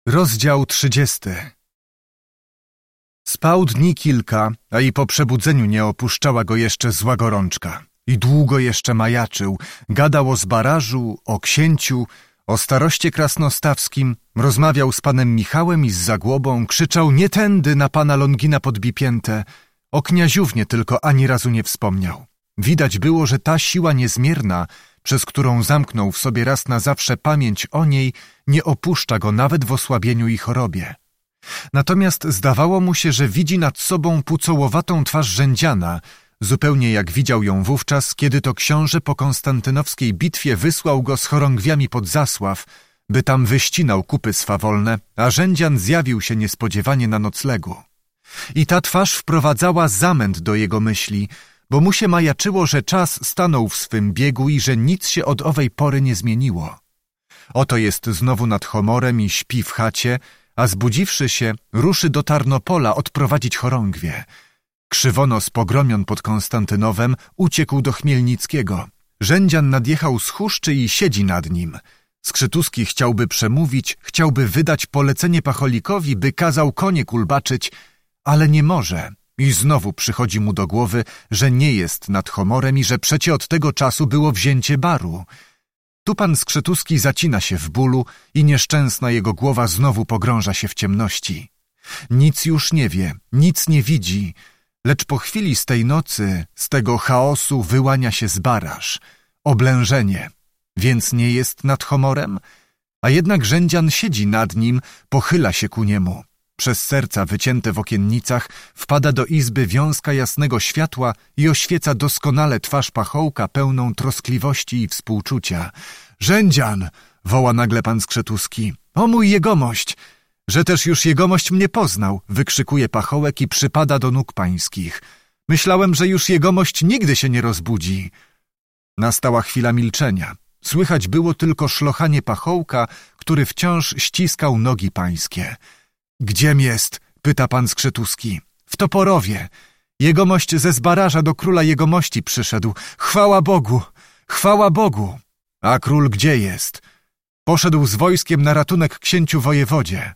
Rozdział 30. Spał dni kilka, a i po przebudzeniu nie opuszczała go jeszcze zła gorączka. I długo jeszcze majaczył, gadał o Zbarażu, o księciu, o staroście krasnostawskim, rozmawiał z panem Michałem i z Zagłobą, krzyczał nie tędy na pana Longina Podbipięte. O kniaziównie tylko ani razu nie wspomniał. Widać było, że ta siła niezmierna, przez którą zamknął w sobie raz na zawsze pamięć o niej, nie opuszcza go nawet w osłabieniu i chorobie. Natomiast zdawało mu się, że widzi nad sobą pucołowatą twarz rzędziana, zupełnie jak widział ją wówczas, kiedy to książę po konstantynowskiej bitwie wysłał go z chorągwiami pod Zasław, by tam wyścinał kupy swawolne, a rzędzian zjawił się niespodziewanie na noclegu. I ta twarz wprowadzała zamęt do jego myśli, bo mu się majaczyło, że czas stanął w swym biegu i że nic się od owej pory nie zmieniło. Oto jest znowu nad Homorem i śpi w chacie, a zbudziwszy się, ruszy do Tarnopola odprowadzić chorągwie. Krzywonos pogromion pod Konstantynowem uciekł do Chmielnickiego. Rzędzian nadjechał z Huszczy i siedzi nad nim. Skrzytuski chciałby przemówić, chciałby wydać polecenie Pacholikowi, by kazał konie kulbaczyć, ale nie może. I znowu przychodzi mu do głowy, że nie jest nad Homorem i że przecie od tego czasu było wzięcie baru. Tu pan Skrzytuski zacina się w bólu i nieszczęsna jego głowa znowu pogrąża się w ciemności. Nic już nie wie, nic nie widzi, lecz po chwili z tej nocy, z tego chaosu wyłania się Zbaraż. Oblężenie. Więc nie jest nad Homorem? A jednak rzędzian siedzi nad nim, pochyla się ku niemu. Przez serca wycięte w okiennicach wpada do izby wiązka jasnego światła i oświeca doskonale twarz pachołka pełną troskliwości i współczucia. Rzędzian! Woła nagle pan Skrzytuski. O mój jegomość! Że też już jegomość mnie poznał! Wykrzykuje pachołek i przypada do nóg pańskich. Myślałem, że już jegomość nigdy się nie rozbudzi. Nastała chwila milczenia. Słychać było tylko szlochanie pachołka, który wciąż ściskał nogi pańskie. Gdziem jest? Pyta pan Skrzytuski. W Toporowie. Jegomość ze Zbaraża do króla jegomości przyszedł. Chwała Bogu! Chwała Bogu! A król gdzie jest? Poszedł z wojskiem na ratunek księciu wojewodzie.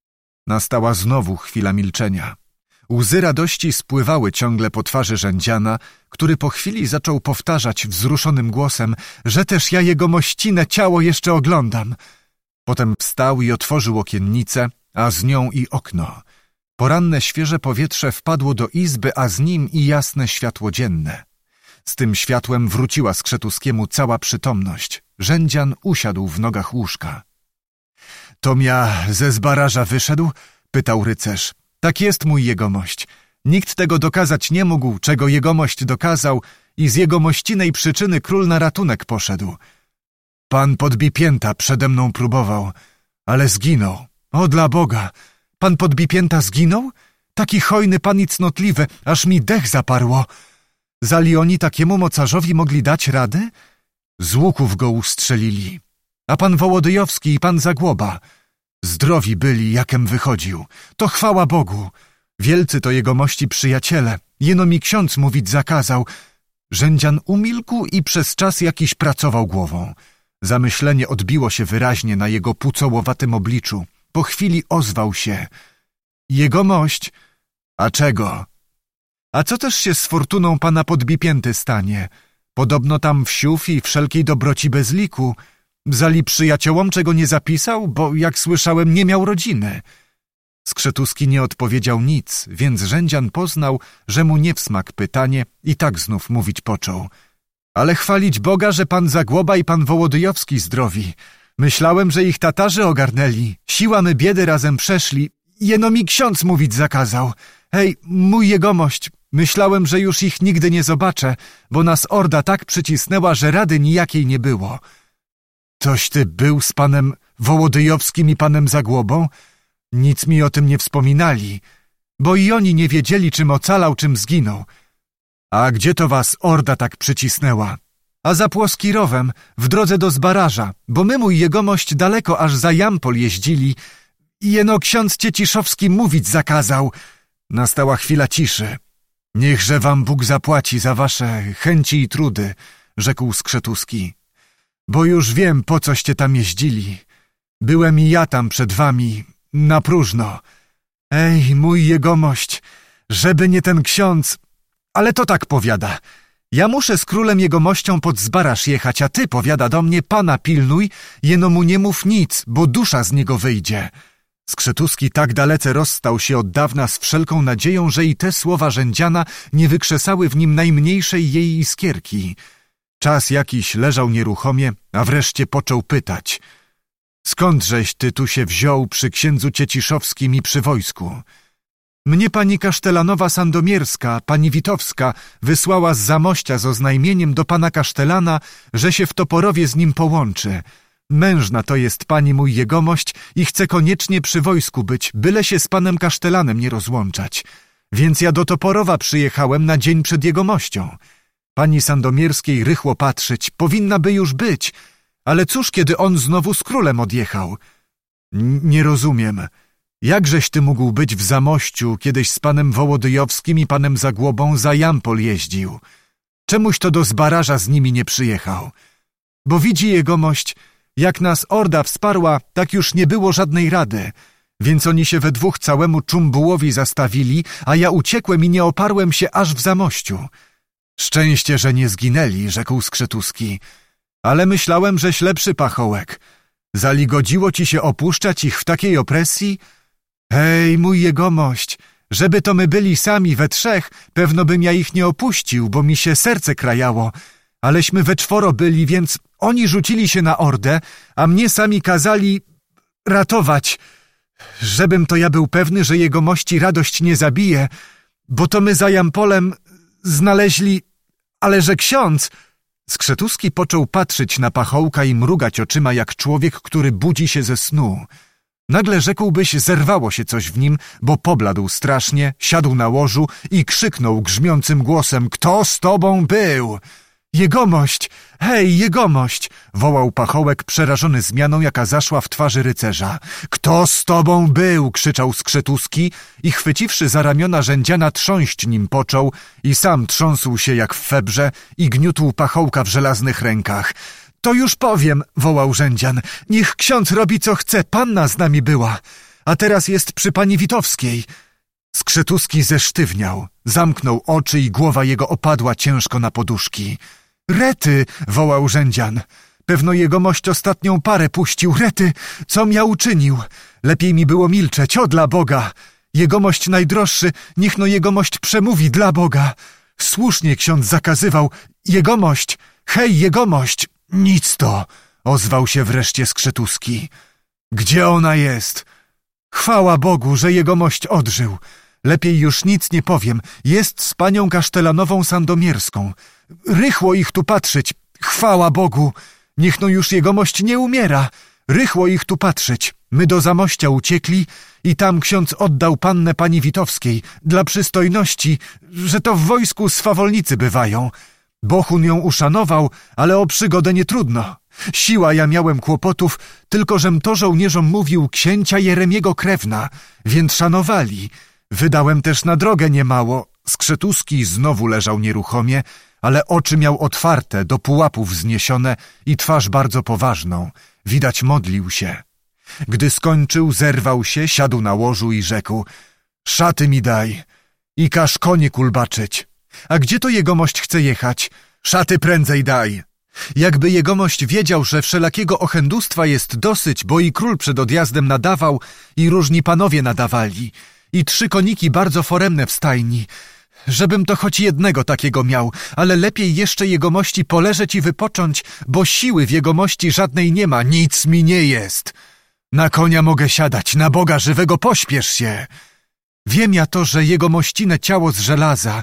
Nastała znowu chwila milczenia. Łzy radości spływały ciągle po twarzy rzędziana, który po chwili zaczął powtarzać wzruszonym głosem, że też ja jegomościnę ciało jeszcze oglądam. Potem wstał i otworzył okiennicę, a z nią i okno. Poranne świeże powietrze wpadło do izby, a z nim i jasne światło dzienne. Z tym światłem wróciła Skrzytuskiemu cała przytomność. Rzędzian usiadł w nogach łóżka. — Tom ja ze Zbaraża wyszedł? — pytał rycerz. — Tak jest, mój jegomość. Nikt tego dokazać nie mógł, czego jegomość dokazał i z jegomościnej przyczyny król na ratunek poszedł. Pan Podbipięta przede mną próbował, ale zginął. O, dla Boga! Pan Podbipięta zginął? Taki hojny pan i cnotliwy, aż mi dech zaparło. Zali oni takiemu mocarzowi mogli dać radę? Z łuków go ustrzelili. A pan Wołodyjowski i pan Zagłoba zdrowi byli, jakem wychodził. To chwała Bogu. Wielcy to jegomości przyjaciele. Jeno mi ksiądz mówić zakazał. Rzędzian umilkł i przez czas jakiś pracował głową. Zamyślenie odbiło się wyraźnie na jego pucołowatym obliczu. Po chwili ozwał się. Jegomość? A czego? A co też się z fortuną pana Podbipięty stanie? Podobno tam wsiów i wszelkiej dobroci bez liku. Zali przyjaciołom czego nie zapisał, bo jak słyszałem nie miał rodziny. Skrzytuski nie odpowiedział nic, więc rzędzian poznał, że mu nie w smak pytanie i tak znów mówić począł. Ale chwalić Boga, że pan Zagłoba i pan Wołodyjowski zdrowi. Myślałem, że ich Tatarzy ogarnęli. Siła my biedy razem przeszli. Jeno mi ksiądz mówić zakazał. Hej, mój jegomość, myślałem, że już ich nigdy nie zobaczę, bo nas orda tak przycisnęła, że rady nijakiej nie było. Toś ty był z panem Wołodyjowskim i panem Zagłobą? Nic mi o tym nie wspominali, bo i oni nie wiedzieli, czym ocalał, czym zginął. A gdzie to was orda tak przycisnęła? A za Płoskirowem, w drodze do Zbaraża, bo my, mój jegomość, daleko aż za Jampol jeździli. Jeno ksiądz Cieciszowski mówić zakazał. Nastała chwila ciszy. Niechże wam Bóg zapłaci za wasze chęci i trudy, rzekł Skrzytuski. Bo już wiem, po coście tam jeździli. Byłem i ja tam przed wami na próżno. Ej, mój jegomość, żeby nie ten ksiądz, ale to tak powiada. Ja muszę z królem jegomością pod Zbaraż jechać, a ty, powiada do mnie, pana pilnuj, jeno mu nie mów nic, bo dusza z niego wyjdzie. Skrzetuski tak dalece rozstał się od dawna z wszelką nadzieją, że i te słowa rzędziana nie wykrzesały w nim najmniejszej jej iskierki. Czas jakiś leżał nieruchomie, a wreszcie począł pytać. Skądżeś ty tu się wziął przy księdzu Cieciszowskim i przy wojsku? Mnie pani kasztelanowa sandomierska, pani Witowska, wysłała z Zamościa z oznajmieniem do pana kasztelana, że się w Toporowie z nim połączy. Mężna to jest pani mój jegomość i chce koniecznie przy wojsku być, byle się z panem kasztelanem nie rozłączać. Więc ja do Toporowa przyjechałem na dzień przed jegomością. Pani Sandomierskiej rychło patrzeć, powinna by już być, ale cóż, kiedy on znowu z królem odjechał? Nie rozumiem. Jakżeś ty mógł być w Zamościu, kiedyś z panem Wołodyjowskim i panem Zagłobą za Jampol jeździł? Czemuś to do Zbaraża z nimi nie przyjechał? Bo widzi jegomość, jak nas orda wsparła, tak już nie było żadnej rady, więc oni się we dwóch całemu Czumbułowi zastawili, a ja uciekłem i nie oparłem się aż w Zamościu. Szczęście, że nie zginęli, rzekł Skrzetuski, ale myślałem, żeś lepszy pachołek. Zaligodziło ci się opuszczać ich w takiej opresji? Hej, mój jegomość, żeby to my byli sami we trzech, pewno bym ja ich nie opuścił, bo mi się serce krajało. Aleśmy we czworo byli, więc oni rzucili się na ordę, a mnie sami kazali ratować. Żebym to ja był pewny, że jegomości radość nie zabije, bo to my za Jampolem znaleźli, ale że ksiądz... Skrzetuski począł patrzeć na pachołka i mrugać oczyma jak człowiek, który budzi się ze snu. Nagle rzekłbyś, zerwało się coś w nim, bo pobladł strasznie, siadł na łożu i krzyknął grzmiącym głosem: kto z tobą był? Jegomość! Hej, jegomość! Wołał pachołek, przerażony zmianą, jaka zaszła w twarzy rycerza. Kto z tobą był? Krzyczał Skrzetuski i chwyciwszy za ramiona rzędziana trząść nim począł i sam trząsł się jak w febrze i gniótł pachołka w żelaznych rękach. To już powiem, wołał rzędzian. Niech ksiądz robi co chce, panna z nami była, a teraz jest przy pani Witowskiej. Skrzetuski zesztywniał, zamknął oczy i głowa jego opadła ciężko na poduszki. Rety, wołał rzędzian. Pewno jegomość ostatnią parę puścił. Rety, com ja uczynił? Lepiej mi było milczeć, o dla Boga. Jegomość najdroższy, niech no jegomość przemówi dla Boga. Słusznie ksiądz zakazywał. Jegomość, hej, jegomość. Nic to, ozwał się wreszcie Skrzetuski. Gdzie ona jest? Chwała Bogu, że jegomość odżył. Lepiej już nic nie powiem. Jest z panią kasztelanową sandomierską. Rychło ich tu patrzeć. Chwała Bogu. Niech no już jegomość nie umiera. Rychło ich tu patrzeć. My do Zamościa uciekli i tam ksiądz oddał pannę pani Witowskiej dla przystojności, że to w wojsku swawolnicy bywają. Bohun ją uszanował, ale o przygodę nie trudno. Siła ja miałem kłopotów, tylko żem to żołnierzom mówił księcia Jeremiego krewna, więc szanowali. Wydałem też na drogę niemało. Skrzetuski znowu leżał nieruchomie, ale oczy miał otwarte, do pułapów wzniesione i twarz bardzo poważną. Widać modlił się. Gdy skończył, zerwał się, siadł na łożu i rzekł: szaty mi daj i każ konie kulbaczyć. A gdzie to jegomość chce jechać? Szaty prędzej daj. Jakby jegomość wiedział, że wszelakiego ochendustwa jest dosyć, bo i król przed odjazdem nadawał i różni panowie nadawali i 3 koniki bardzo foremne w stajni. Żebym to choć jednego takiego miał, ale lepiej jeszcze jegomości poleżeć i wypocząć, bo siły w jegomości żadnej nie ma, nic mi nie jest. Na konia mogę siadać, na Boga żywego pośpiesz się. Wiem ja to, że jegomościnę ciało z żelaza.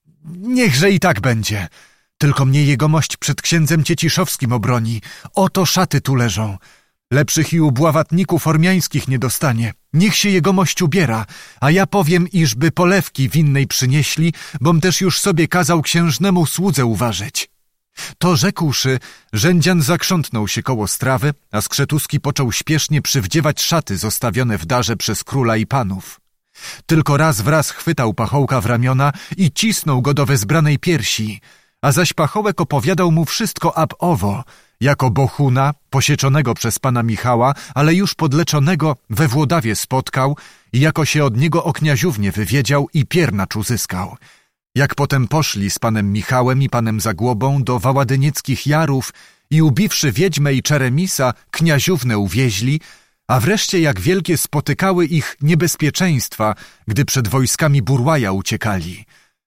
Niechże i tak będzie. Tylko mnie jegomość przed księdzem Cieciszowskim obroni. Oto szaty tu leżą. Lepszych i ubławatników ormiańskich nie dostanie. Niech się jegomość ubiera, a ja powiem, iżby polewki winnej przynieśli, bom też już sobie kazał księżnemu słudze uważać. To rzekłszy, rzędzian zakrzątnął się koło strawy, a Skrzetuski począł śpiesznie przywdziewać szaty zostawione w darze przez króla i panów. Tylko raz wraz chwytał pachołka w ramiona i cisnął go do wezbranej piersi, a zaś pachołek opowiadał mu wszystko ab owo jako bohuna, posieczonego przez pana Michała, ale już podleczonego we Włodawie spotkał i jako się od niego o kniaziównie wywiedział i piernacz uzyskał. Jak potem poszli z panem Michałem i panem Zagłobą do Waładynieckich Jarów i ubiwszy wiedźmę i Czeremisa, kniaziównę uwieźli, a wreszcie jak wielkie spotykały ich niebezpieczeństwa, gdy przed wojskami Burłaja uciekali.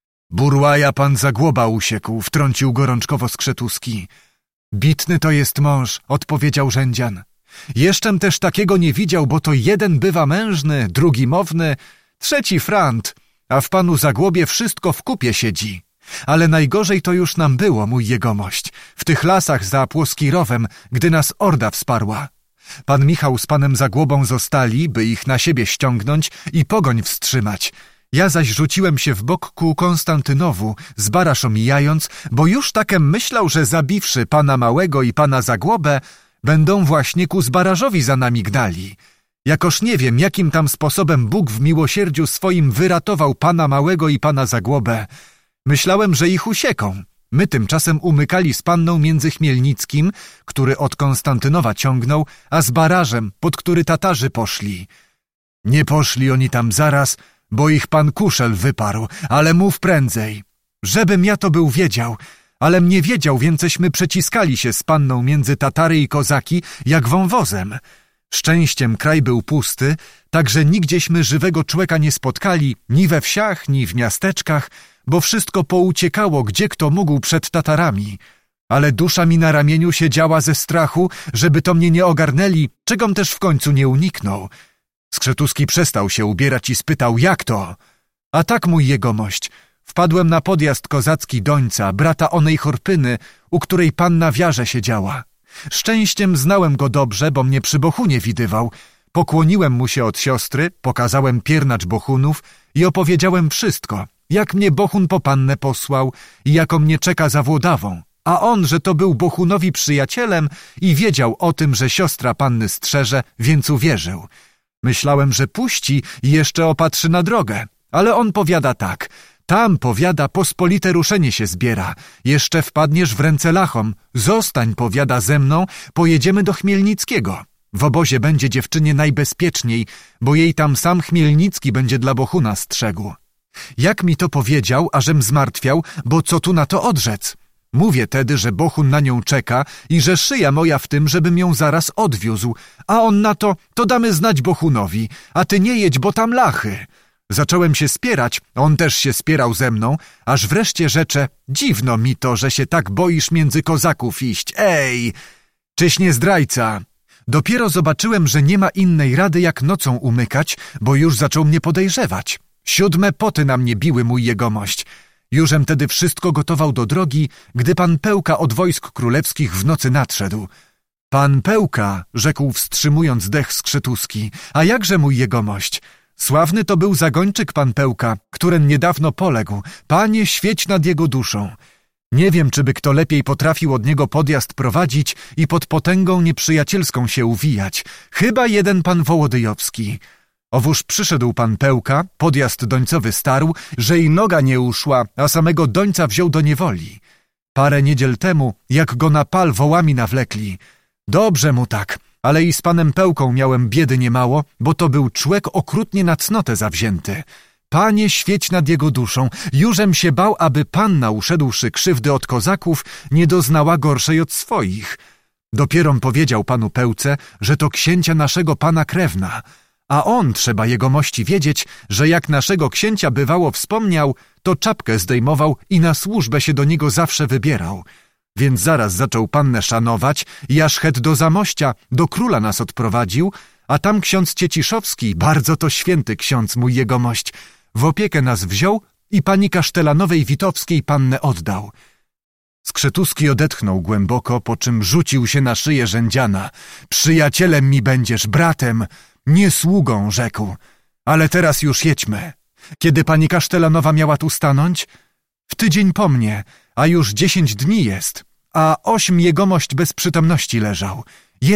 Burłaja pan Zagłoba usiekł, wtrącił gorączkowo Skrzetuski. Bitny to jest mąż, odpowiedział Rzędzian. Jeszczem też takiego nie widział, bo to jeden bywa mężny, drugi mowny, trzeci frant, a w panu Zagłobie wszystko w kupie siedzi. Ale najgorzej to już nam było, mój jegomość, w tych lasach za Płoskirowem, gdy nas orda wsparła. Pan Michał z panem Zagłobą zostali, by ich na siebie ściągnąć i pogoń wstrzymać. Ja zaś rzuciłem się w bok ku Konstantynowu, Zbaraż omijając, bo już takem myślał, że zabiwszy pana Małego i pana Zagłobę, będą właśnie ku Zbarażowi za nami gnali. Jakoż nie wiem, jakim tam sposobem Bóg w miłosierdziu swoim wyratował pana Małego i pana Zagłobę. Myślałem, że ich usieką. My tymczasem umykali z panną między Chmielnickim, który od Konstantynowa ciągnął, a Zbarażem, pod który Tatarzy poszli. Nie poszli oni tam zaraz, bo ich pan Kuszel wyparł, ale mów prędzej. Żebym ja to był wiedział, alem nie wiedział, więceśmy przeciskali się z panną między Tatary i Kozaki, jak wąwozem. Szczęściem kraj był pusty, tak że nigdzieśmy żywego człeka nie spotkali, ni we wsiach, ni w miasteczkach, bo wszystko pouciekało, gdzie kto mógł przed Tatarami. Ale dusza mi na ramieniu siedziała ze strachu, żeby to mnie nie ogarnęli, czegom też w końcu nie uniknął. Skrzetuski przestał się ubierać i spytał, jak to? A tak, mój jegomość, wpadłem na podjazd kozacki Dońca, brata onej Chorpyny, u której panna w Jarze siedziała. Szczęściem znałem go dobrze, bo mnie przy Bohunie widywał. Pokłoniłem mu się od siostry, pokazałem piernacz Bohunów i opowiedziałem wszystko, jak mnie Bohun po pannę posłał i jako mnie czeka za Włodawą. A on, że to był Bohunowi przyjacielem i wiedział o tym, że siostra panny strzeże, więc uwierzył. Myślałem, że puści i jeszcze opatrzy na drogę, ale on powiada tak. Tam, powiada, pospolite ruszenie się zbiera. Jeszcze wpadniesz w ręce lachom. Zostań, powiada, ze mną, pojedziemy do Chmielnickiego. W obozie będzie dziewczynie najbezpieczniej, bo jej tam sam Chmielnicki będzie dla Bohuna strzegł. Jak mi to powiedział, ażem zmartwiał, bo co tu na to odrzec? Mówię tedy, że Bohun na nią czeka i że szyja moja w tym, żebym ją zaraz odwiózł, a on na to damy znać Bohunowi, a ty nie jedź, bo tam lachy. Zacząłem się spierać, on też się spierał ze mną, aż wreszcie rzecze, dziwno mi to, że się tak boisz między kozaków iść. Ej, czyś nie zdrajca? Dopiero zobaczyłem, że nie ma innej rady, jak nocą umykać, bo już zaczął mnie podejrzewać. 7 poty na mnie biły, mój jegomość. Jużem tedy wszystko gotował do drogi, gdy pan Pełka od wojsk królewskich w nocy nadszedł. Pan Pełka, rzekł wstrzymując dech Skrzetuski, a jakże, mój jegomość? Sławny to był zagończyk pan Pełka, któren niedawno poległ. Panie, świeć nad jego duszą. Nie wiem, czy by kto lepiej potrafił od niego podjazd prowadzić i pod potęgą nieprzyjacielską się uwijać. Chyba jeden pan Wołodyjowski. Owóż przyszedł pan Pełka, podjazd dońcowy starł, że i noga nie uszła, a samego dońca wziął do niewoli. Parę niedziel temu, jak go na pal wołami nawlekli. Dobrze mu tak, ale i z panem Pełką miałem biedy niemało, bo to był człek okrutnie na cnotę zawzięty. Panie, świeć nad jego duszą, jużem się bał, aby panna, uszedłszy krzywdy od kozaków, nie doznała gorszej od swoich. Dopierom powiedział panu Pełce, że to księcia naszego pana krewna, a on, trzeba jegomości wiedzieć, że jak naszego księcia bywało wspomniał, to czapkę zdejmował i na służbę się do niego zawsze wybierał. Więc zaraz zaczął pannę szanować i aż het do Zamościa, do króla nas odprowadził, a tam ksiądz Cieciszowski, bardzo to święty ksiądz, mój jegomość, w opiekę nas wziął i pani Kasztelanowej Witowskiej pannę oddał. Skrzetuski odetchnął głęboko, po czym rzucił się na szyję Rzędziana. Przyjacielem mi będziesz, bratem, nie sługą, rzekł. Ale teraz już jedźmy. Kiedy pani Kasztelanowa miała tu stanąć? W tydzień po mnie, a już 10 dni jest, a 8 jegomość bez przytomności leżał.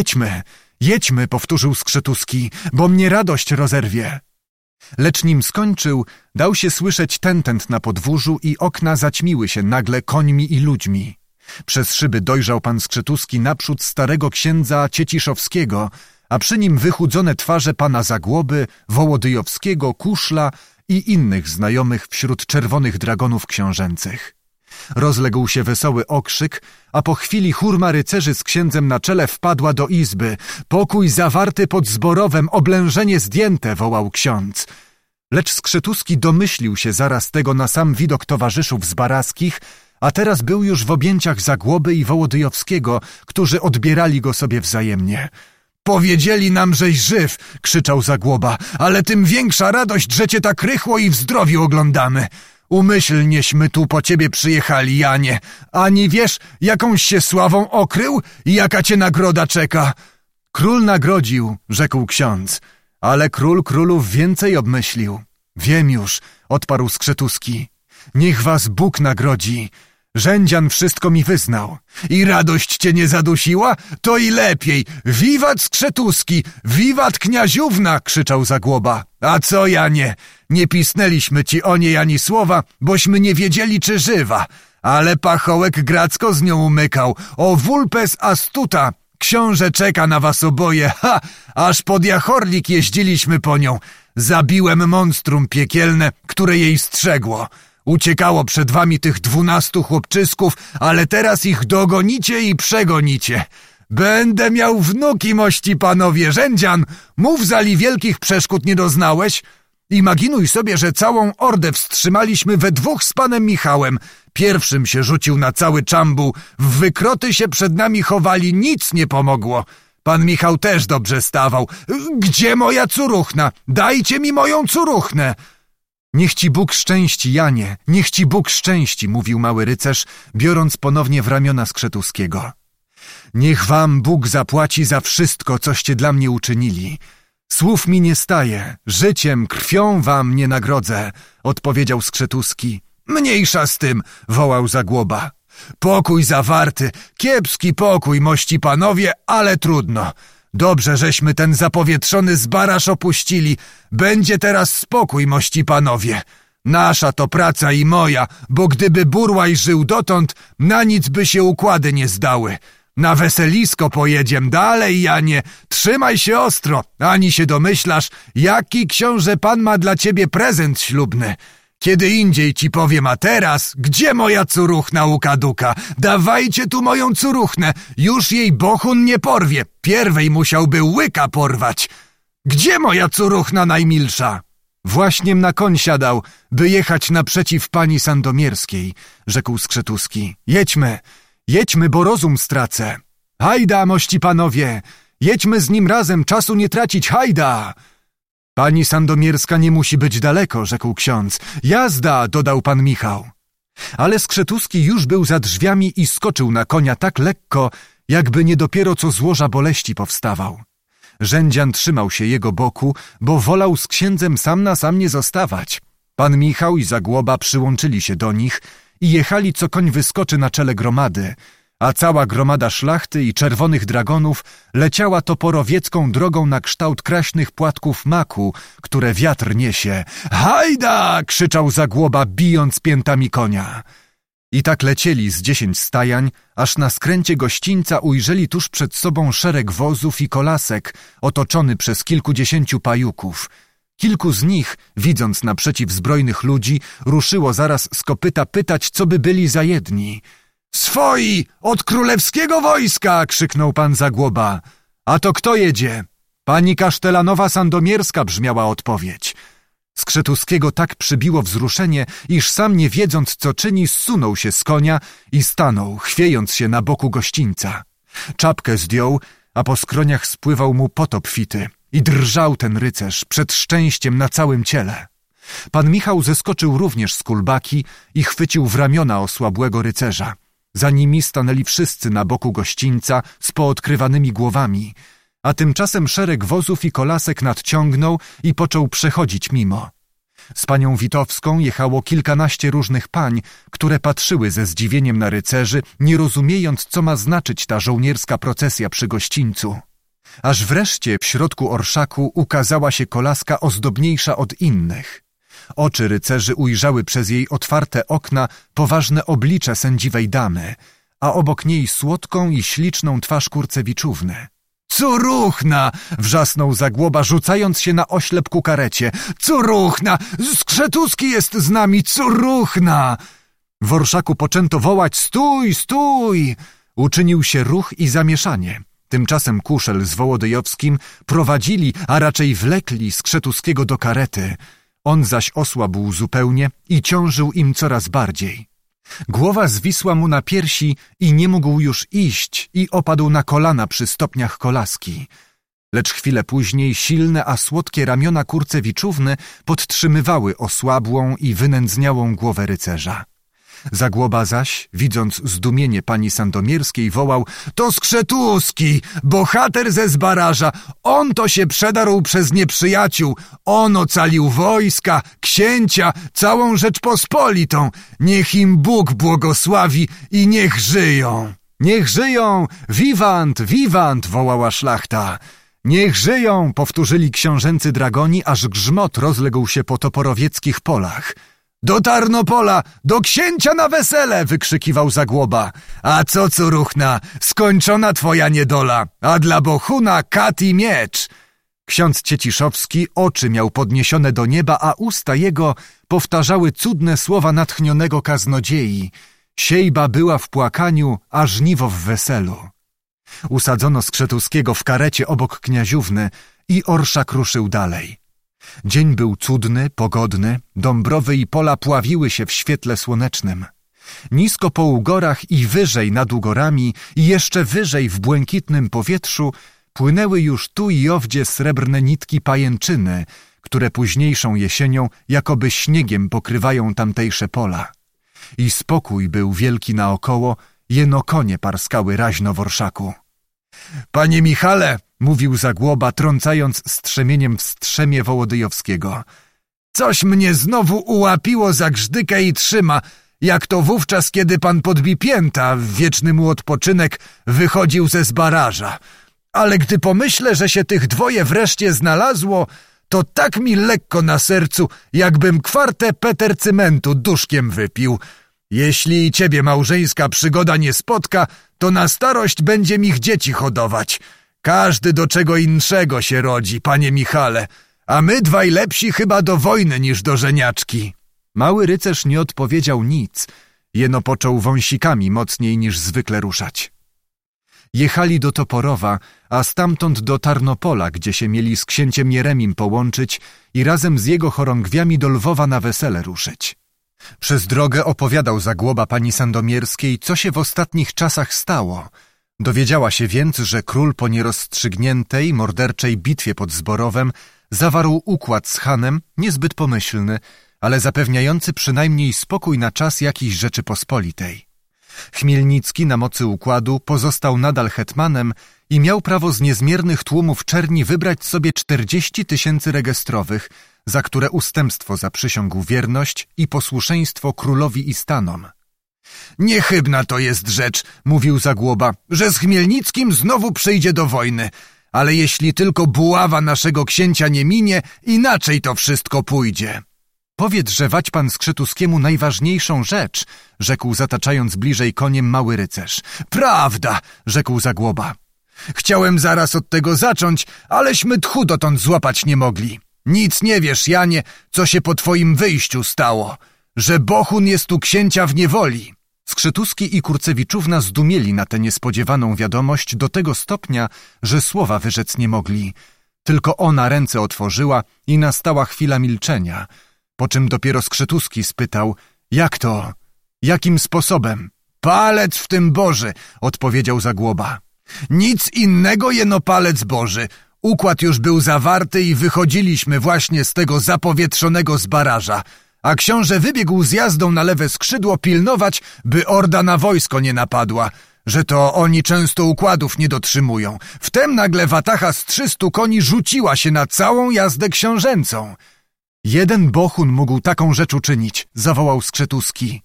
Jedźmy, powtórzył Skrzetuski, bo mnie radość rozerwie. Lecz nim skończył, dał się słyszeć tentent na podwórzu i okna zaćmiły się nagle końmi i ludźmi. Przez szyby dojrzał pan Skrzetuski naprzód starego księdza Cieciszowskiego, a przy nim wychudzone twarze pana Zagłoby, Wołodyjowskiego, Kuszla i innych znajomych wśród czerwonych dragonów książęcych. Rozległ się wesoły okrzyk, a po chwili hurma rycerzy z księdzem na czele wpadła do izby. Pokój zawarty pod Zborowem, oblężenie zdjęte, wołał ksiądz. Lecz Skrzetuski domyślił się zaraz tego na sam widok towarzyszów zbaraskich, a teraz był już w objęciach Zagłoby i Wołodyjowskiego, którzy odbierali go sobie wzajemnie. Powiedzieli nam, żeś żyw, krzyczał Zagłoba, ale tym większa radość, że cię tak rychło i w zdrowiu oglądamy. Umyślnieśmy tu po ciebie przyjechali, Janie. Ani wiesz, jakąś się sławą okrył i jaka cię nagroda czeka? Król nagrodził, rzekł ksiądz, ale król królów więcej obmyślił. Wiem już, odparł Skrzetuski. Niech was Bóg nagrodzi. Rzędzian wszystko mi wyznał. I radość cię nie zadusiła? To i lepiej. Wiwat Skrzetuski, wiwat kniaziówna, krzyczał Zagłoba. A co, Janie? Nie pisnęliśmy ci o niej ani słowa, bośmy nie wiedzieli, czy żywa. Ale pachołek Gracko z nią umykał. O vulpes astuta. Książę czeka na was oboje. Ha! Aż pod Jachorlik jeździliśmy po nią. Zabiłem monstrum piekielne, które jej strzegło. Uciekało przed wami tych 12 chłopczysków, ale teraz ich dogonicie i przegonicie. Będę miał wnuki, mości panowie. Rzędzian, mów, zali wielkich przeszkód nie doznałeś? Imaginuj sobie, że całą ordę wstrzymaliśmy we dwóch z panem Michałem. Pierwszym się rzucił na cały czambuł. W wykroty się przed nami chowali, nic nie pomogło. Pan Michał też dobrze stawał. Gdzie moja curuchna? Dajcie mi moją curuchnę! Niech ci Bóg szczęści, Janie, niech ci Bóg szczęści, mówił mały rycerz, biorąc ponownie w ramiona Skrzetuskiego. Niech wam Bóg zapłaci za wszystko, coście dla mnie uczynili. Słów mi nie staje, życiem, krwią wam nie nagrodzę, odpowiedział Skrzetuski. Mniejsza z tym, wołał Zagłoba. Pokój zawarty, kiepski pokój, mości panowie, ale trudno. Dobrze, żeśmy ten zapowietrzony zbarasz opuścili. Będzie teraz spokój, mości panowie. Nasza to praca i moja, bo gdyby Burłaj żył dotąd, na nic by się układy nie zdały. Na weselisko pojedziem dalej, Janie. Trzymaj się ostro, ani się domyślasz, jaki książę pan ma dla ciebie prezent ślubny. Kiedy indziej ci powiem, a teraz, gdzie moja curuchna u kaduka? Dawajcie tu moją curuchnę, już jej bochun nie porwie, pierwej musiałby łyka porwać. Gdzie moja curuchna najmilsza? Właśniem na koń siadał, by jechać naprzeciw pani Sandomierskiej, rzekł Skrzetuski. Jedźmy, bo rozum stracę. Hajda, mości panowie, jedźmy z nim razem, czasu nie tracić, hajda! Pani Sandomierska nie musi być daleko, rzekł ksiądz. Jazda, dodał pan Michał. Ale Skrzetuski już był za drzwiami i skoczył na konia tak lekko, jakby nie dopiero co z łoża boleści powstawał. Rzędzian trzymał się jego boku, bo wolał z księdzem sam na sam nie zostawać. Pan Michał i Zagłoba przyłączyli się do nich i jechali, co koń wyskoczy na czele gromady, a cała gromada szlachty i czerwonych dragonów leciała toporowiecką drogą na kształt kraśnych płatków maku, które wiatr niesie. Hajda! Krzyczał Zagłoba, bijąc piętami konia. I tak lecieli z 10 stajań, aż na skręcie gościńca ujrzeli tuż przed sobą szereg wozów i kolasek, otoczony przez kilkudziesięciu pajuków. Kilku z nich, widząc naprzeciw zbrojnych ludzi, ruszyło zaraz z kopyta pytać, co by byli za jedni. Swoi! Od królewskiego wojska! Krzyknął pan Zagłoba. A to kto jedzie? Pani Kasztelanowa Sandomierska, brzmiała odpowiedź. Skrzetuskiego tak przybiło wzruszenie, iż sam nie wiedząc, co czyni, zsunął się z konia i stanął, chwiejąc się na boku gościńca. Czapkę zdjął, a po skroniach spływał mu pot obfity i drżał ten rycerz przed szczęściem na całym ciele. Pan Michał zeskoczył również z kulbaki i chwycił w ramiona osłabłego rycerza. Za nimi stanęli wszyscy na boku gościńca z poodkrywanymi głowami, a tymczasem szereg wozów i kolasek nadciągnął i począł przechodzić mimo. Z panią Witowską jechało kilkanaście różnych pań, które patrzyły ze zdziwieniem na rycerzy, nie rozumiejąc, co ma znaczyć ta żołnierska procesja przy gościńcu. Aż wreszcie w środku orszaku ukazała się kolaska ozdobniejsza od innych. Oczy rycerzy ujrzały przez jej otwarte okna poważne oblicze sędziwej damy, a obok niej słodką i śliczną twarz Kurcewiczówny. Curuchna! Wrzasnął Zagłoba, rzucając się na oślep ku karecie. Curuchna! Skrzetuski jest z nami! Curuchna! W orszaku poczęto wołać: stój, stój! Uczynił się ruch i zamieszanie. Tymczasem Kuszel z Wołodyjowskim prowadzili, a raczej wlekli Skrzetuskiego do karety. On zaś osłabł zupełnie i ciążył im coraz bardziej. Głowa zwisła mu na piersi i nie mógł już iść i opadł na kolana przy stopniach kolaski. Lecz chwilę później silne, a słodkie ramiona Kurcewiczówny podtrzymywały osłabłą i wynędzniałą głowę rycerza. Zagłoba zaś, widząc zdumienie pani Sandomierskiej, wołał: to Skrzetuski, bohater ze Zbaraża, on to się przedarł przez nieprzyjaciół, on ocalił wojska, księcia, całą Rzeczpospolitą, niech im Bóg błogosławi i niech żyją. Niech żyją, wiwant, wiwant, wołała szlachta. Niech żyją, powtórzyli książęcy dragoni, aż grzmot rozległ się po toporowieckich polach. Do Tarnopola, do księcia na wesele! Wykrzykiwał Zagłoba. A co, Curuchna, skończona twoja niedola, a dla Bohuna kat i miecz! Ksiądz Cieciszowski oczy miał podniesione do nieba, a usta jego powtarzały cudne słowa natchnionego kaznodziei. Siejba była w płakaniu, a żniwo w weselu. Usadzono Skrzetuskiego w karecie obok kniaziówny i orszak ruszył dalej. Dzień był cudny, pogodny, dąbrowy i pola pławiły się w świetle słonecznym. Nisko po ugorach i wyżej nad ugorami i jeszcze wyżej w błękitnym powietrzu płynęły już tu i owdzie srebrne nitki pajęczyny, które późniejszą jesienią jakoby śniegiem pokrywają tamtejsze pola. I spokój był wielki naokoło, jeno konie parskały raźno w orszaku. Panie Michale, mówił Zagłoba, trącając strzemieniem w strzemię Wołodyjowskiego. Coś mnie znowu ułapiło za grzdykę i trzyma, jak to wówczas, kiedy pan Podbipięta w wieczny mu odpoczynek wychodził ze Zbaraża. Ale gdy pomyślę, że się tych dwoje wreszcie znalazło, to tak mi lekko na sercu, jakbym kwartę Peter cymentu duszkiem wypił. Jeśli ciebie małżeńska przygoda nie spotka, to na starość będzie mi dzieci hodować. Każdy do czego inszego się rodzi, panie Michale, a my dwaj lepsi chyba do wojny niż do żeniaczki. Mały rycerz nie odpowiedział nic, jeno począł wąsikami mocniej niż zwykle ruszać. Jechali do Toporowa, a stamtąd do Tarnopola, gdzie się mieli z księciem Jeremim połączyć i razem z jego chorągwiami do Lwowa na wesele ruszyć. Przez drogę opowiadał Zagłoba pani Sandomierskiej, co się w ostatnich czasach stało. Dowiedziała się więc, że król po nierozstrzygniętej, morderczej bitwie pod Zborowem zawarł układ z Hanem, niezbyt pomyślny, ale zapewniający przynajmniej spokój na czas jakiejś Rzeczypospolitej. Chmielnicki na mocy układu pozostał nadal hetmanem i miał prawo z niezmiernych tłumów czerni wybrać sobie 40 000 regestrowych, za które ustępstwo zaprzysiągł wierność i posłuszeństwo królowi i stanom. Niechybna to jest rzecz, mówił Zagłoba, że z Chmielnickim znowu przyjdzie do wojny, ale jeśli tylko buława naszego księcia nie minie, inaczej to wszystko pójdzie. Powiedz, że wać pan Skrzetuskiemu najważniejszą rzecz, rzekł zataczając bliżej koniem mały rycerz. Prawda, rzekł Zagłoba. Chciałem zaraz od tego zacząć, aleśmy tchu dotąd złapać nie mogli. Nic nie wiesz, Janie, co się po twoim wyjściu stało, że Bohun jest u księcia w niewoli. Skrzetuski i Kurcewiczówna zdumieli na tę niespodziewaną wiadomość do tego stopnia, że słowa wyrzec nie mogli. Tylko ona ręce otworzyła i nastała chwila milczenia, po czym dopiero Skrzetuski spytał: jak to? Jakim sposobem? Palec w tym Boży, odpowiedział Zagłoba. Nic innego jeno palec Boży. Układ już był zawarty i wychodziliśmy właśnie z tego zapowietrzonego Zbaraża, a książę wybiegł z jazdą na lewe skrzydło pilnować, by orda na wojsko nie napadła, że to oni często układów nie dotrzymują. Wtem nagle watacha z 300 koni rzuciła się na całą jazdę książęcą. Jeden Bohun mógł taką rzecz uczynić, zawołał Skrzetuski.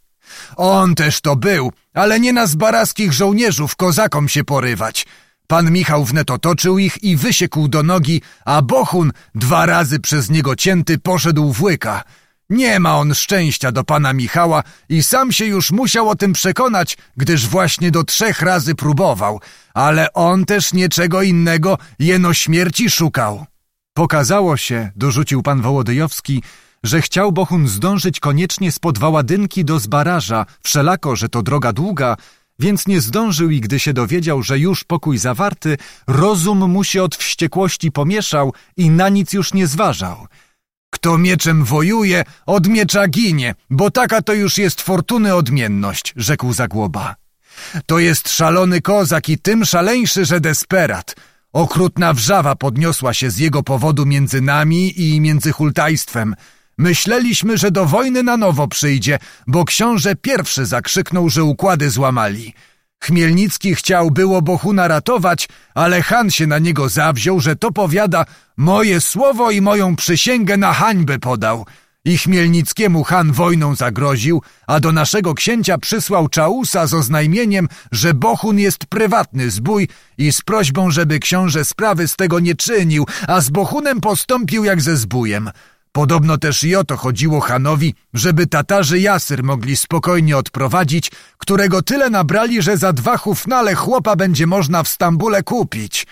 On też to był, ale nie na zbaraskich żołnierzów kozakom się porywać. Pan Michał wnet otoczył ich i wysiekł do nogi, a Bohun, 2 razy przez niego cięty, poszedł w łyka. Nie ma on szczęścia do pana Michała i sam się już musiał o tym przekonać, gdyż właśnie do 3 razy próbował, ale on też niczego innego, jeno śmierci szukał. Pokazało się, dorzucił pan Wołodyjowski, że chciał Bohun zdążyć koniecznie spod Waładynki do Zbaraża, wszelako, że to droga długa, więc nie zdążył i gdy się dowiedział, że już pokój zawarty, rozum mu się od wściekłości pomieszał i na nic już nie zważał. Kto mieczem wojuje, od miecza ginie, bo taka to już jest fortuny odmienność, rzekł Zagłoba. To jest szalony kozak i tym szaleńszy, że desperat. Okrutna wrzawa podniosła się z jego powodu między nami i między hultajstwem. Myśleliśmy, że do wojny na nowo przyjdzie, bo książę pierwszy zakrzyknął, że układy złamali. Chmielnicki chciał było Bohuna ratować, ale Han się na niego zawziął, że to powiada, moje słowo i moją przysięgę na hańbę podał. I Chmielnickiemu Han wojną zagroził, a do naszego księcia przysłał Czałusa z oznajmieniem, że Bohun jest prywatny zbój i z prośbą, żeby książę sprawy z tego nie czynił, a z Bohunem postąpił jak ze zbójem. Podobno też i o to chodziło Hanowi, żeby Tatarzy Jasyr mogli spokojnie odprowadzić, którego tyle nabrali, że za 2 hufnale chłopa będzie można w Stambule kupić.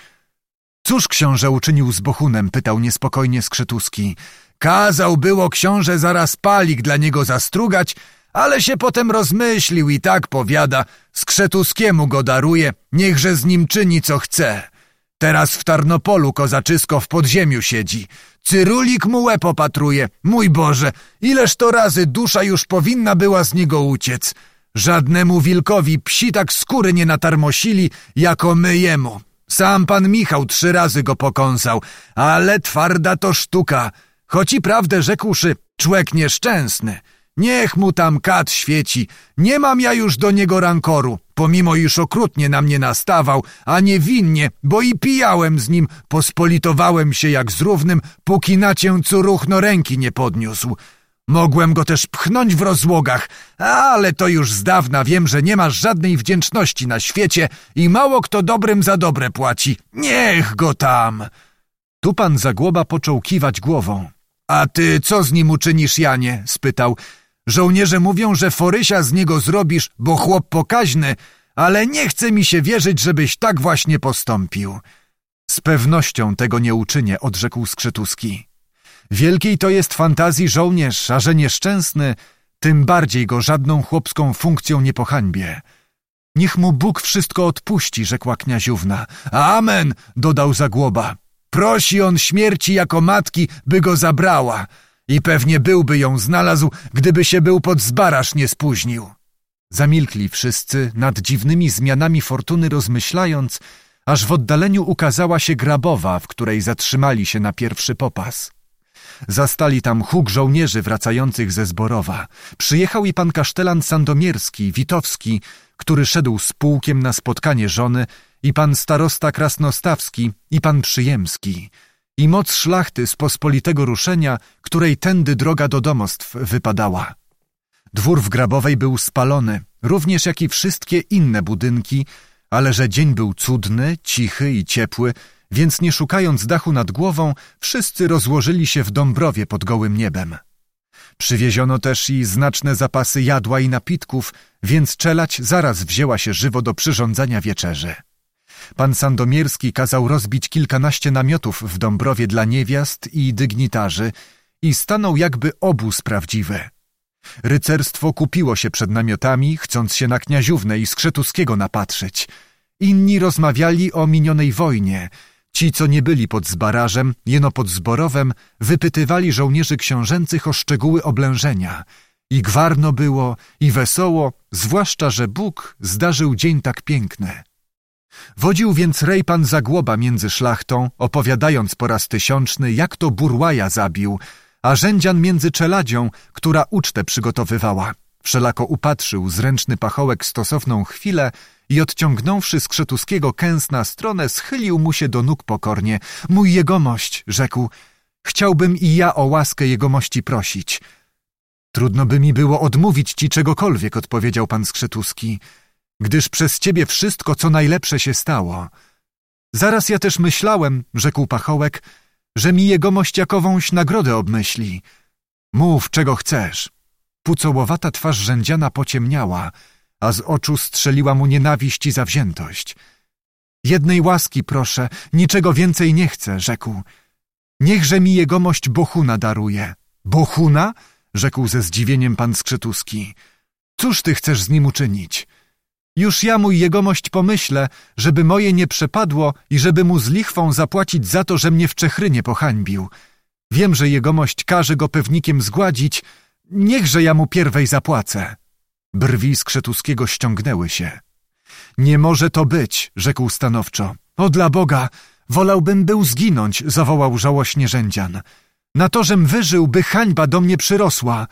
Cóż książę uczynił z Bohunem? Pytał niespokojnie Skrzetuski. Kazał było książę zaraz palik dla niego zastrugać, ale się potem rozmyślił i tak powiada, Skrzetuskiemu go daruje, niechże z nim czyni co chce. Teraz w Tarnopolu kozaczysko w podziemiu siedzi. Cyrulik mu łeb opatruje. Mój Boże, ileż to razy dusza już powinna była z niego uciec. Żadnemu wilkowi psi tak skóry nie natarmosili, jako my jemu. Sam pan Michał 3 razy go pokąsał, ale twarda to sztuka. Choć i prawdę rzekłszy, człek nieszczęsny. Niech mu tam kat świeci, nie mam ja już do niego rankoru, pomimo iż okrutnie na mnie nastawał, a niewinnie, bo i pijałem z nim, pospolitowałem się jak z równym, póki na cię curuchno ręki nie podniósł. Mogłem go też pchnąć w rozłogach, ale to już z dawna wiem, że nie masz żadnej wdzięczności na świecie i mało kto dobrym za dobre płaci. Niech go tam! Tu pan Zagłoba począł kiwać głową. A ty co z nim uczynisz, Janie? Spytał. Żołnierze mówią, że Forysia z niego zrobisz, bo chłop pokaźny, ale nie chce mi się wierzyć, żebyś tak właśnie postąpił. Z pewnością tego nie uczynię, odrzekł Skrzetuski. Wielkiej to jest fantazji żołnierz, a że nieszczęsny, tym bardziej go żadną chłopską funkcją nie pohańbię. Niech mu Bóg wszystko odpuści, rzekła kniaziówna. Amen, dodał Zagłoba. Prosi on śmierci jako matki, by go zabrała. I pewnie byłby ją znalazł, gdyby się był pod Zbaraż nie spóźnił. Zamilkli wszyscy, nad dziwnymi zmianami fortuny rozmyślając, aż w oddaleniu ukazała się grabowa, w której zatrzymali się na pierwszy popas. Zastali tam huk żołnierzy wracających ze Zborowa. Przyjechał i pan kasztelan sandomierski, Witowski, który szedł z pułkiem na spotkanie żony, i pan starosta krasnostawski, i pan przyjemski, i moc szlachty z pospolitego ruszenia, której tędy droga do domostw wypadała. Dwór w Grabowej był spalony, również jak i wszystkie inne budynki, ale że dzień był cudny, cichy i ciepły, więc nie szukając dachu nad głową, wszyscy rozłożyli się w Dąbrowie pod gołym niebem. Przywieziono też i znaczne zapasy jadła i napitków, więc czelać zaraz wzięła się żywo do przyrządzania wieczerzy. Pan Sandomierski kazał rozbić kilkanaście namiotów w Dąbrowie dla niewiast i dygnitarzy i stanął jakby obóz prawdziwy. Rycerstwo kupiło się przed namiotami, chcąc się na kniaziównę i Skrzetuskiego napatrzeć. Inni rozmawiali o minionej wojnie. Ci, co nie byli pod Zbarażem, jeno pod Zborowem, wypytywali żołnierzy książęcych o szczegóły oblężenia. I gwarno było, i wesoło, zwłaszcza, że Bóg zdarzył dzień tak piękny. Wodził więc rej pan Zagłoba między szlachtą, opowiadając po raz 1000, jak to Burłaja zabił, a rzędzian między czeladzią, która ucztę przygotowywała. Wszelako upatrzył zręczny pachołek stosowną chwilę i odciągnąwszy Skrzetuskiego kęs na stronę, schylił mu się do nóg pokornie. Mój jegomość, rzekł, chciałbym i ja o łaskę jegomości prosić. Trudno by mi było odmówić ci czegokolwiek, odpowiedział pan Skrzetuski, gdyż przez ciebie wszystko, co najlepsze się stało. Zaraz ja też myślałem, rzekł pachołek, że mi jegomość jakowąś nagrodę obmyśli. Mów, czego chcesz. Pucołowata twarz rzędziana pociemniała, a z oczu strzeliła mu nienawiść i zawziętość. Jednej łaski proszę, niczego więcej nie chcę, rzekł. Niechże mi jegomość Bohuna daruje. Bohuna? Rzekł ze zdziwieniem pan Skrzetuski. Cóż ty chcesz z nim uczynić? Już ja, mój jegomość, pomyślę, żeby moje nie przepadło i żeby mu z lichwą zapłacić za to, że mnie w Czechrynie pohańbił. Wiem, że jegomość każe go pewnikiem zgładzić, niechże ja mu pierwej zapłacę. Brwi Skrzetuskiego ściągnęły się. Nie może to być, rzekł stanowczo. O dla Boga, wolałbym był zginąć, zawołał żałośnie rzędzian. Na to, żem wyżył, by hańba do mnie przyrosła.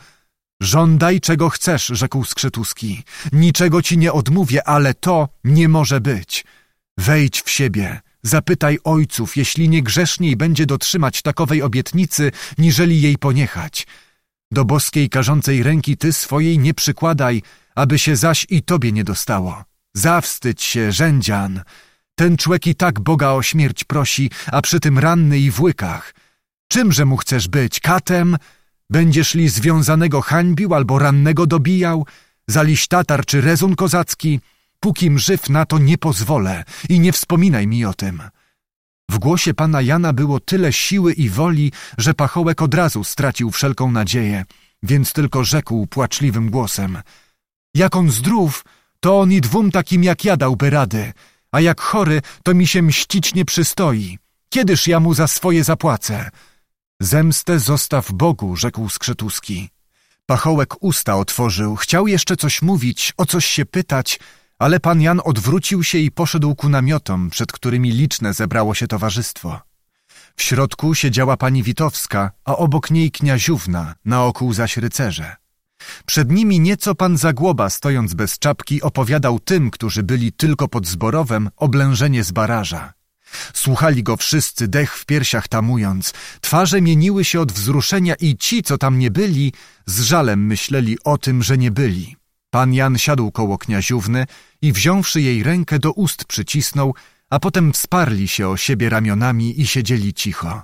Żądaj, czego chcesz, rzekł Skrzetuski. Niczego ci nie odmówię, ale to nie może być. Wejdź w siebie, zapytaj ojców, jeśli nie grzeszniej będzie dotrzymać takowej obietnicy, niżeli jej poniechać. Do boskiej karzącej ręki ty swojej nie przykładaj, aby się zaś i tobie nie dostało. Zawstydź się, rzędzian. Ten człek i tak Boga o śmierć prosi, a przy tym ranny i w łykach. Czymże mu chcesz być? Katem? Będziesz li związanego hańbił albo rannego dobijał? Zaliś tatar czy rezun kozacki? Pókim żyw na to nie pozwolę i nie wspominaj mi o tym. W głosie pana Jana było tyle siły i woli, że pachołek od razu stracił wszelką nadzieję, więc tylko rzekł płaczliwym głosem. Jak on zdrów, to on i dwóm takim jak ja dałby rady, a jak chory, to mi się mścić nie przystoi. Kiedyż ja mu za swoje zapłacę? Zemstę zostaw Bogu, rzekł Skrzetuski. Pachołek usta otworzył, chciał jeszcze coś mówić, o coś się pytać, ale pan Jan odwrócił się i poszedł ku namiotom, przed którymi liczne zebrało się towarzystwo. W środku siedziała pani Witowska, a obok niej kniaziówna, naokół zaś rycerze. Przed nimi nieco pan Zagłoba, stojąc bez czapki, opowiadał tym, którzy byli tylko pod Zborowem, oblężenie z Baraża. Słuchali go wszyscy, dech w piersiach tamując. Twarze mieniły się od wzruszenia i ci, co tam nie byli, z żalem myśleli o tym, że nie byli. Pan Jan siadł koło kniaziówny i wziąwszy jej rękę do ust przycisnął, a potem wsparli się o siebie ramionami i siedzieli cicho.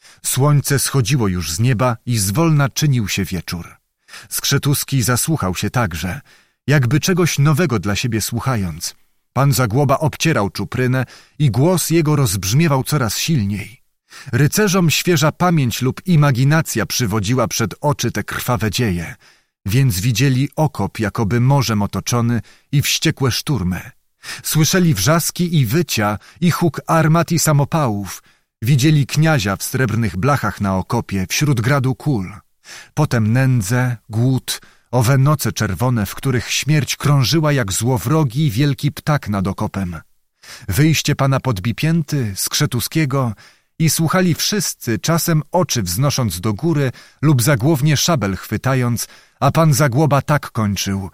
Słońce schodziło już z nieba i zwolna czynił się wieczór. Skrzetuski zasłuchał się także, jakby czegoś nowego dla siebie słuchając. Pan Zagłoba obcierał czuprynę i głos jego rozbrzmiewał coraz silniej. Rycerzom świeża pamięć lub imaginacja przywodziła przed oczy te krwawe dzieje, więc widzieli okop jakoby morzem otoczony i wściekłe szturmy. Słyszeli wrzaski i wycia i huk armat i samopałów. Widzieli kniazia w srebrnych blachach na okopie wśród gradu kul. Potem nędzę, głód, owe noce czerwone, w których śmierć krążyła jak złowrogi wielki ptak nad okopem. Wyjście pana Podbipięty, Skrzetuskiego i słuchali wszyscy, czasem oczy wznosząc do góry lub zagłownie szabel chwytając, a pan Zagłoba tak kończył.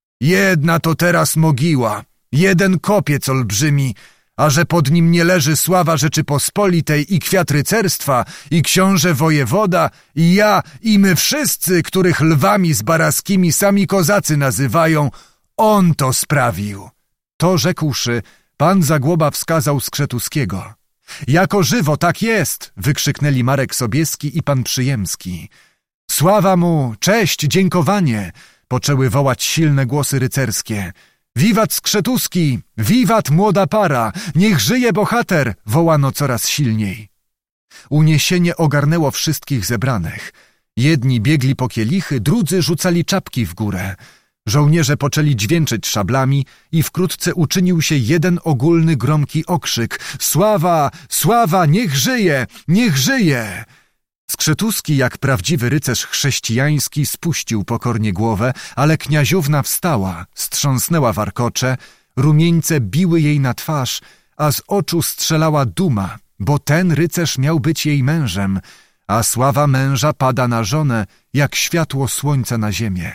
Jedna to teraz mogiła, jeden kopiec olbrzymi, a że pod nim nie leży sława Rzeczypospolitej i kwiat rycerstwa, i książę wojewoda, i ja, i my wszyscy, których lwami z baraskimi sami kozacy nazywają, on to sprawił. To rzekłszy, pan Zagłoba wskazał Skrzetuskiego. Jako żywo, tak jest, wykrzyknęli Marek Sobieski i pan Przyjemski. Sława mu, cześć, dziękowanie, poczęły wołać silne głosy rycerskie. Wiwat Skrzetuski, wiwat młoda para, niech żyje bohater, wołano coraz silniej. Uniesienie ogarnęło wszystkich zebranych. Jedni biegli po kielichy, drudzy rzucali czapki w górę. Żołnierze poczęli dźwięczyć szablami i wkrótce uczynił się jeden ogólny gromki okrzyk. Sława, sława, niech żyje, niech żyje! Skrzetuski, jak prawdziwy rycerz chrześcijański, spuścił pokornie głowę, ale kniaziówna wstała, strząsnęła warkocze, rumieńce biły jej na twarz, a z oczu strzelała duma, bo ten rycerz miał być jej mężem, a sława męża pada na żonę, jak światło słońca na ziemię.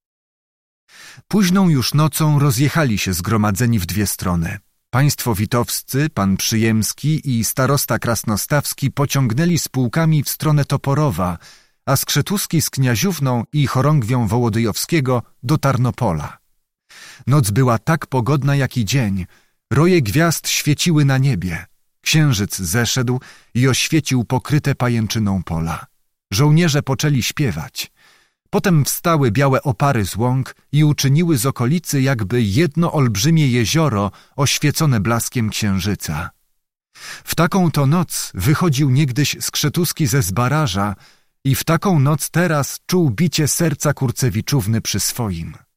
Późną już nocą rozjechali się zgromadzeni w dwie strony. Państwo witowscy, pan Przyjemski i starosta krasnostawski pociągnęli z pułkami w stronę Toporowa, a Skrzetuski z kniaziówną i chorągwią Wołodyjowskiego do Tarnopola. Noc była tak pogodna jak i dzień, roje gwiazd świeciły na niebie. Księżyc zeszedł i oświecił pokryte pajęczyną pola. Żołnierze poczęli śpiewać. Potem wstały białe opary z łąk i uczyniły z okolicy jakby jedno olbrzymie jezioro oświecone blaskiem księżyca. W taką to noc wychodził niegdyś Skrzetuski ze Zbaraża i w taką noc teraz czuł bicie serca Kurcewiczówny przy swoim.